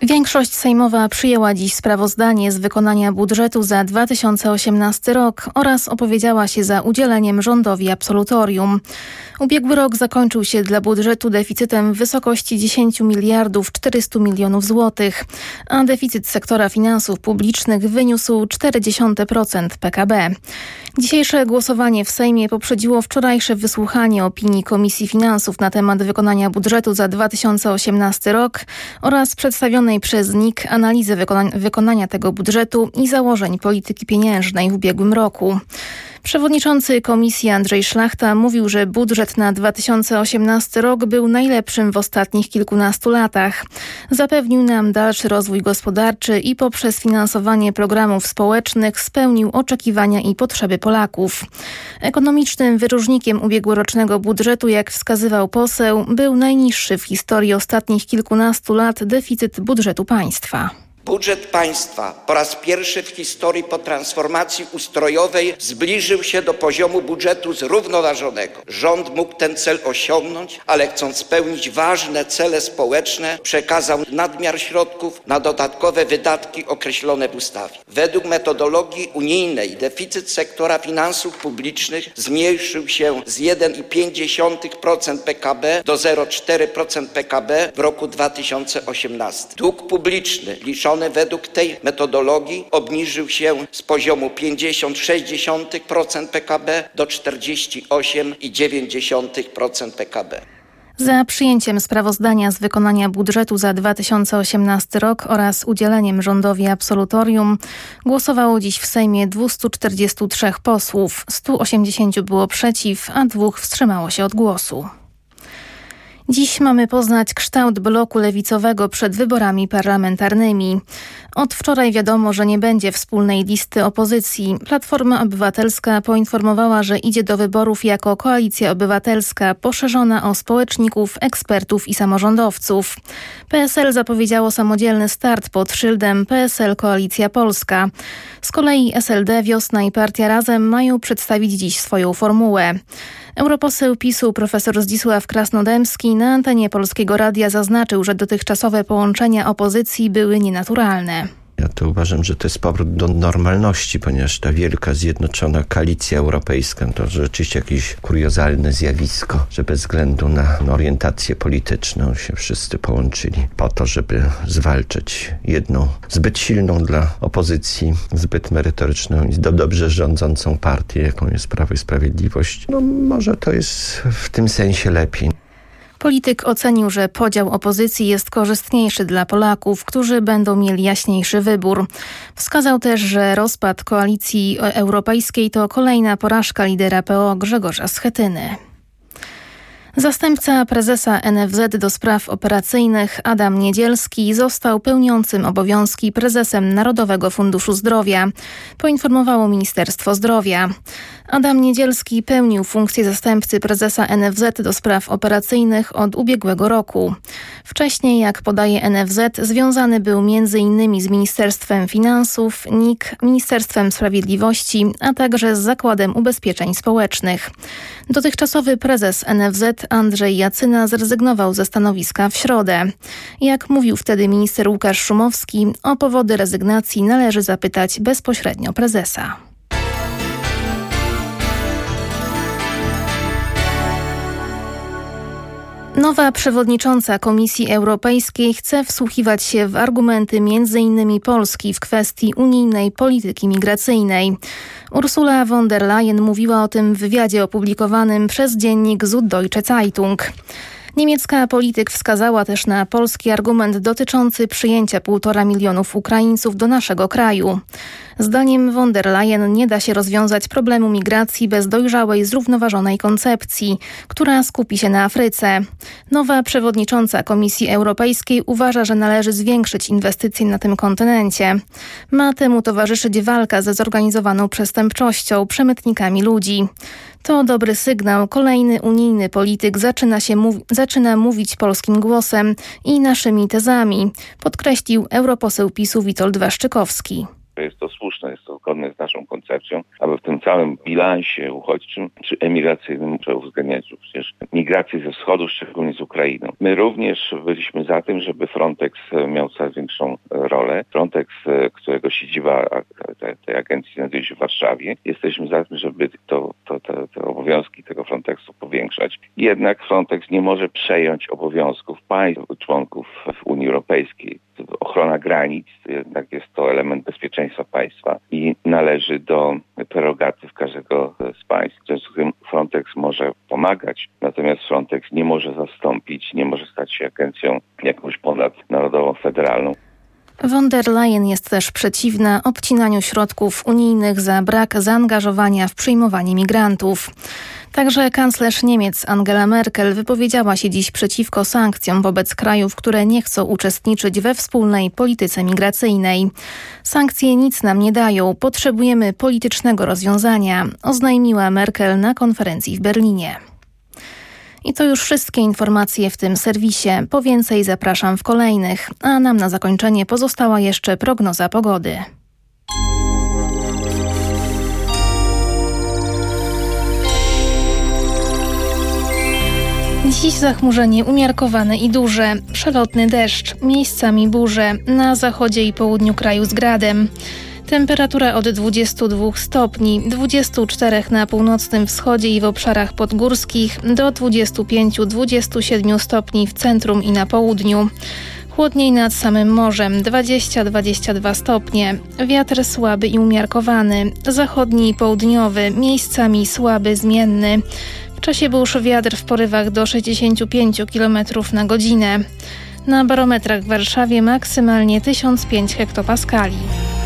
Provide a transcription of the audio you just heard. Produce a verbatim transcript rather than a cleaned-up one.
Większość sejmowa przyjęła dziś sprawozdanie z wykonania budżetu za dwa tysiące osiemnasty rok oraz opowiedziała się za udzieleniem rządowi absolutorium. Ubiegły rok zakończył się dla budżetu deficytem w wysokości dziesięć miliardów czterysta milionów złotych, a deficyt sektora finansów publicznych wyniósł cztery przecinek cztery procent P K B. Dzisiejsze głosowanie w Sejmie poprzedziło wczorajsze wysłuchanie opinii Komisji Finansów na temat wykonania budżetu za dwa tysiące osiemnasty rok oraz przedstawionej przez N I K analizy wykona- wykonania tego budżetu i założeń polityki pieniężnej w ubiegłym roku. Przewodniczący Komisji Andrzej Szlachta mówił, że budżet na dwa tysiące osiemnasty rok był najlepszym w ostatnich kilkunastu latach. Zapewnił nam dalszy rozwój gospodarczy i poprzez finansowanie programów społecznych spełnił oczekiwania i potrzeby Polaków. Ekonomicznym wyróżnikiem ubiegłorocznego budżetu, jak wskazywał poseł, był najniższy w historii ostatnich kilkunastu lat deficyt budżetu państwa. Budżet państwa po raz pierwszy w historii po transformacji ustrojowej zbliżył się do poziomu budżetu zrównoważonego. Rząd mógł ten cel osiągnąć, ale chcąc spełnić ważne cele społeczne, przekazał nadmiar środków na dodatkowe wydatki określone w ustawie. Według metodologii unijnej deficyt sektora finansów publicznych zmniejszył się z jeden przecinek pięć procent P K B do zero przecinek cztery procent P K B w roku dwa tysiące osiemnastym. Dług publiczny liczony według tej metodologii obniżył się z poziomu pięćdziesiąt przecinek sześć procent P K B do czterdzieści osiem przecinek dziewięć procent P K B. Za przyjęciem sprawozdania z wykonania budżetu za dwa tysiące osiemnasty rok oraz udzieleniem rządowi absolutorium głosowało dziś w Sejmie dwieście czterdzieści trzy posłów, sto osiemdziesiąt było przeciw, a dwóch wstrzymało się od głosu. Dziś mamy poznać kształt bloku lewicowego przed wyborami parlamentarnymi. Od wczoraj wiadomo, że nie będzie wspólnej listy opozycji. Platforma Obywatelska poinformowała, że idzie do wyborów jako Koalicja Obywatelska poszerzona o społeczników, ekspertów i samorządowców. P S L zapowiedziało samodzielny start pod szyldem P S L Koalicja Polska. Z kolei S L D, Wiosna i Partia Razem mają przedstawić dziś swoją formułę. Europoseł PiSu profesor Zdzisław Krasnodębski na antenie Polskiego Radia zaznaczył, że dotychczasowe połączenia opozycji były nienaturalne. Ja to uważam, że to jest powrót do normalności, ponieważ ta wielka, zjednoczona koalicja europejska to rzeczywiście jakieś kuriozalne zjawisko, że bez względu na orientację polityczną się wszyscy połączyli po to, żeby zwalczyć jedną zbyt silną dla opozycji, zbyt merytoryczną i dobrze rządzącą partię, jaką jest Prawo i Sprawiedliwość. No może to jest w tym sensie lepiej. Polityk ocenił, że podział opozycji jest korzystniejszy dla Polaków, którzy będą mieli jaśniejszy wybór. Wskazał też, że rozpad koalicji europejskiej to kolejna porażka lidera P O Grzegorza Schetyny. Zastępca prezesa N F Z do spraw operacyjnych Adam Niedzielski został pełniącym obowiązki prezesem Narodowego Funduszu Zdrowia, poinformowało Ministerstwo Zdrowia. Adam Niedzielski pełnił funkcję zastępcy prezesa N F Z do spraw operacyjnych od ubiegłego roku. Wcześniej, jak podaje N F Z, związany był między innymi z Ministerstwem Finansów, N I K, Ministerstwem Sprawiedliwości, a także z Zakładem Ubezpieczeń Społecznych. Dotychczasowy prezes N F Z Andrzej Jacyna zrezygnował ze stanowiska w środę. Jak mówił wtedy minister Łukasz Szumowski, o powody rezygnacji należy zapytać bezpośrednio prezesa. Nowa przewodnicząca Komisji Europejskiej chce wsłuchiwać się w argumenty między innymi Polski w kwestii unijnej polityki migracyjnej. Ursula von der Leyen mówiła o tym w wywiadzie opublikowanym przez dziennik Süddeutsche Zeitung. Niemiecka polityk wskazała też na polski argument dotyczący przyjęcia półtora milionów Ukraińców do naszego kraju. Zdaniem von der Leyen nie da się rozwiązać problemu migracji bez dojrzałej, zrównoważonej koncepcji, która skupi się na Afryce. Nowa przewodnicząca Komisji Europejskiej uważa, że należy zwiększyć inwestycje na tym kontynencie. Ma temu towarzyszyć walka ze zorganizowaną przestępczością, przemytnikami ludzi. To dobry sygnał. Kolejny unijny polityk zaczyna, się mów- zaczyna mówić polskim głosem i naszymi tezami, podkreślił europoseł PiSu Witold Waszczykowski. że jest to słuszne, jest to zgodne z naszą koncepcją, aby w tym całym bilansie uchodźczym czy emigracyjnym muszę uwzględniać przecież migrację ze wschodu, szczególnie z Ukrainą. My również byliśmy za tym, żeby Frontex miał coraz większą rolę. Frontex, którego siedziba tej, tej agencji znajduje się w Warszawie. Jesteśmy za tym, żeby to, to, te, te obowiązki tego Frontexu powiększać. Jednak Frontex nie może przejąć obowiązków państw członków w Unii Europejskiej. Ochrona granic jednak jest to element bezpieczeństwa państwa i należy do prerogatyw każdego z państw. W związku z tym Frontex może pomagać, natomiast Frontex nie może zastąpić, nie może stać się agencją jakąś ponadnarodową, federalną. Von der Leyen jest też przeciwna obcinaniu środków unijnych za brak zaangażowania w przyjmowanie migrantów. Także kanclerz Niemiec Angela Merkel wypowiedziała się dziś przeciwko sankcjom wobec krajów, które nie chcą uczestniczyć we wspólnej polityce migracyjnej. Sankcje nic nam nie dają, potrzebujemy politycznego rozwiązania, oznajmiła Merkel na konferencji w Berlinie. I to już wszystkie informacje w tym serwisie. Po więcej zapraszam w kolejnych, a nam na zakończenie pozostała jeszcze prognoza pogody. Dziś zachmurzenie umiarkowane i duże, przelotny deszcz, miejscami burze, na zachodzie i południu kraju z gradem. Temperatura od dwudziestu dwóch stopni, dwudziestu czterech na północnym wschodzie i w obszarach podgórskich, do dwudziestu pięciu do dwudziestu siedmiu stopni w centrum i na południu. Chłodniej nad samym morzem, dwadzieścia do dwudziestu dwóch stopnie. Wiatr słaby i umiarkowany, zachodni i południowy, miejscami słaby, zmienny. W czasie burz wiatr w porywach do sześćdziesięciu pięciu kilometrów na godzinę. Na barometrach w Warszawie maksymalnie tysiąc pięć hektopaskali.